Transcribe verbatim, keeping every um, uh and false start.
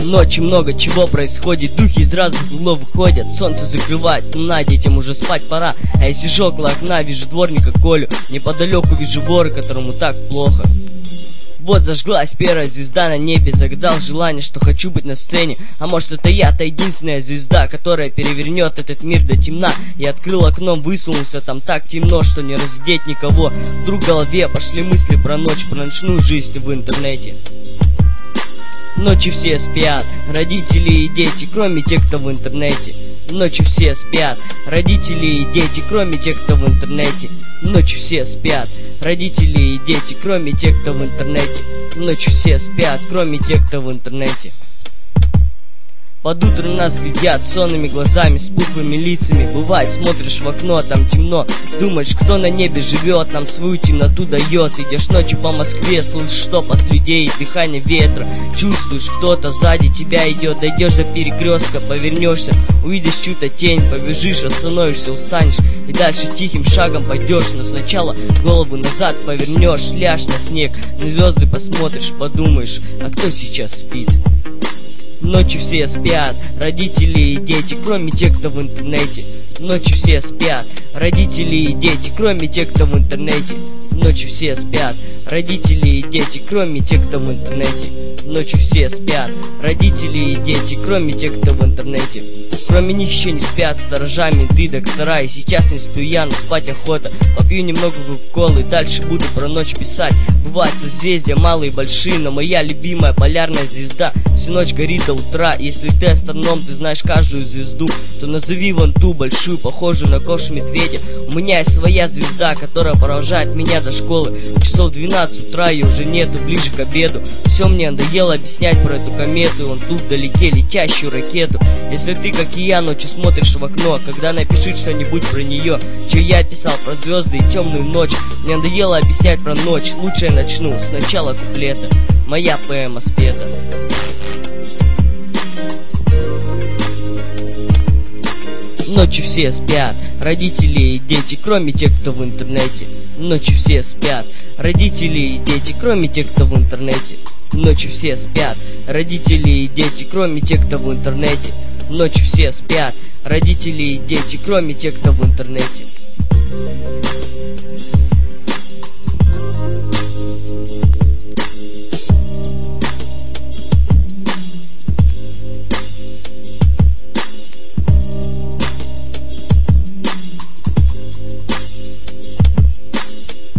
Ночью много чего происходит, духи из разных углов выходят. Солнце закрывает, луна, детям уже спать пора. А я сижу около окна, вижу дворника Колю. Неподалеку вижу вора, которому так плохо. Вот зажглась первая звезда на небе. Загадал желание, что хочу быть на сцене. А может это я, та единственная звезда, которая перевернет этот мир до темна. Я открыл окно, высунулся, там так темно, что не разглядеть никого. Вдруг в голове пошли мысли про ночь, про ночную жизнь в интернете. Ночью все спят, родители и дети, кроме тех, кто в интернете. Ночью все спят, родители и дети, кроме тех, кто в интернете. Ночью все спят, родители и дети, кроме тех, кто в интернете. Ночью все спят, кроме тех, кто в интернете. Под утро нас глядят сонными глазами, с пухлыми лицами. Бывает, смотришь в окно, а там темно. Думаешь, кто на небе живет, нам свою темноту дает. Идешь ночью по Москве, слышишь шепот людей и дыхание ветра. Чувствуешь, кто-то сзади тебя идет. Дойдешь до перекрестка, повернешься, увидишь чью-то тень. Побежишь, остановишься, устанешь и дальше тихим шагом пойдешь. Но сначала голову назад повернешь, ляжь на снег, на звезды посмотришь, подумаешь, а кто сейчас спит? Ночью все спят, родители и дети, кроме тех, кто в интернете. Ночью все спят, родители и дети, кроме тех, кто в интернете. Ночью все спят, родители и дети, кроме тех, кто в интернете. Ночью все спят, родители и дети, кроме тех, кто в интернете. Кроме них еще не спят сторожа, менты, доктора. И сейчас не сплю я, но спать охота. Попью немного кока-колы, дальше буду про ночь писать. Бывают созвездия малые и большие, но моя любимая полярная звезда всю ночь горит до утра. Если ты астроном, ты знаешь каждую звезду, то назови вон ту большую, похожую на кошу медведя. У меня есть своя звезда, которая провожает меня до школы. Часов двенадцать утра, ее уже нету, ближе к обеду. Все мне надоело объяснять про эту комету, вон тут вдалеке летящую ракету. Если ты, как и я, ночью смотришь в окно, когда напиши что-нибудь про нее, что я писал про звезды и темную ночь. Мне надоело объяснять про ночь, лучше я начну с начала куплета. Моя поэма спета. Ночью все спят, родители и дети, кроме тех, кто в интернете. Ночью все спят, родители и дети, кроме тех, кто в интернете. Ночью все спят, родители и дети, кроме тех, кто в интернете. Ночью все спят, родители и дети, кроме тех, кто в интернете.